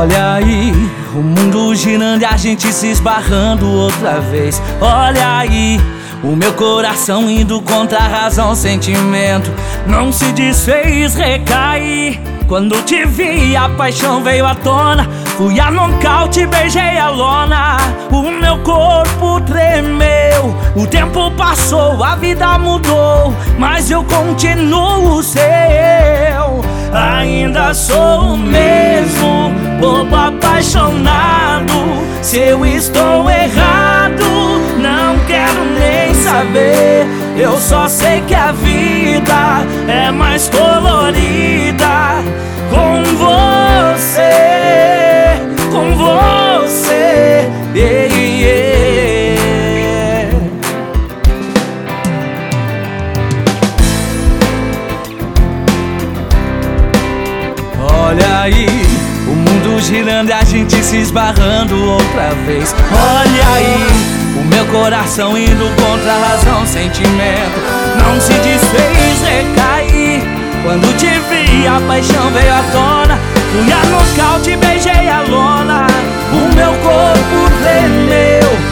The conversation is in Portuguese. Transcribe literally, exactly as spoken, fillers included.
Olha aí, o mundo girando e a gente se esbarrando outra vez. Olha aí, o meu coração indo contra a razão, sentimento não se desfez, recaí. Quando te vi, a paixão veio à tona. Fui a nocaute, beijei a lona. O meu corpo tremeu. O tempo passou, a vida mudou, mas eu continuo seu. Ainda sou o mesmo, bobo apaixonado. Se eu estou errado, não quero nem saber. Eu só sei que a vida é mais colorida com você, com você, yeah, yeah. Olha aí, o mundo girando e a gente se esbarrando outra vez. Olha aí, o meu coração indo contra a razão, sentimento não se desfez, recaí. Quando te vi, a paixão veio à tona. Fui a nocaute, beijei a lona. O meu corpo tremeu.